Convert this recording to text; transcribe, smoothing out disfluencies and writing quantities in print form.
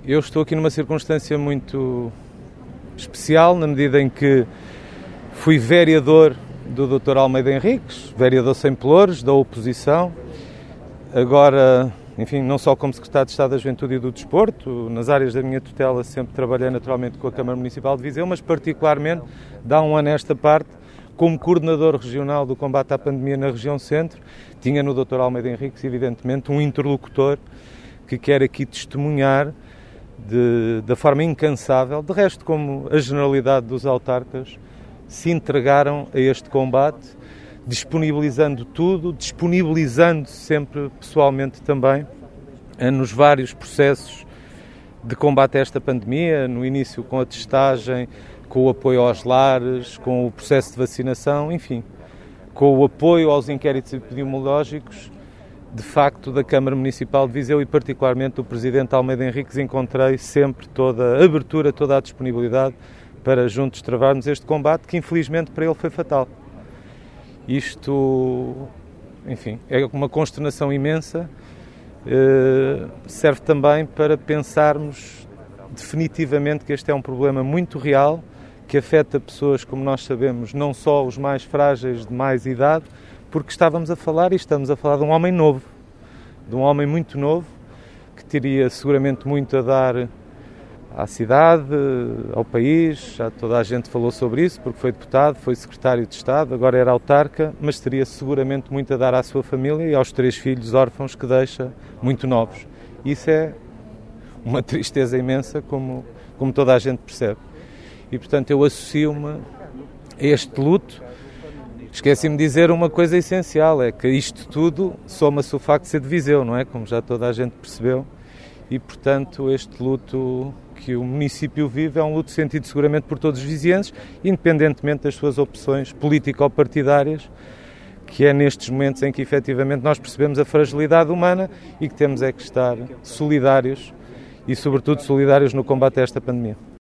eu estou aqui numa circunstância muito especial, na medida em que fui vereador do Dr. Almeida Henriques, vereador sem pelouros, da oposição. Agora, enfim, não só como secretário de Estado da Juventude e do Desporto, nas áreas da minha tutela sempre trabalhei naturalmente com a Câmara Municipal de Viseu, mas particularmente, de há um ano a esta parte, como coordenador regional do combate à pandemia na região centro, tinha no Dr. Almeida Henriques, evidentemente, um interlocutor que quer aqui testemunhar da forma incansável, de resto como a generalidade dos autarcas, se entregaram a este combate, disponibilizando tudo, disponibilizando-se sempre pessoalmente também nos vários processos de combate a esta pandemia, no início com a testagem, com o apoio aos lares, com o processo de vacinação, enfim, com o apoio aos inquéritos epidemiológicos, de facto, da Câmara Municipal de Viseu e particularmente do Presidente Almeida Henriques, encontrei sempre toda a abertura, toda a disponibilidade para juntos travarmos este combate, que infelizmente para ele foi fatal. Isto, enfim, é uma consternação imensa, serve também para pensarmos definitivamente que este é um problema muito real, que afeta pessoas, como nós sabemos, não só os mais frágeis de mais idade, porque estamos a falar de um homem novo, de um homem muito novo, que teria seguramente muito a dar à cidade, ao país, já toda a gente falou sobre isso, porque foi deputado, foi secretário de Estado, agora era autarca, mas teria seguramente muito a dar à sua família e aos 3 filhos órfãos que deixa, muito novos. Isso é uma tristeza imensa, como toda a gente percebe. E, portanto, eu associo-me a este luto. Esqueci-me de dizer uma coisa essencial, é que isto tudo soma-se o facto de ser de Viseu, não é? Como já toda a gente percebeu. E, portanto, este luto que o município vive é um luto sentido seguramente por todos os vizienses, independentemente das suas opções político-partidárias, que é nestes momentos em que, efetivamente, nós percebemos a fragilidade humana e que temos é que estar solidários e, sobretudo, solidários no combate a esta pandemia.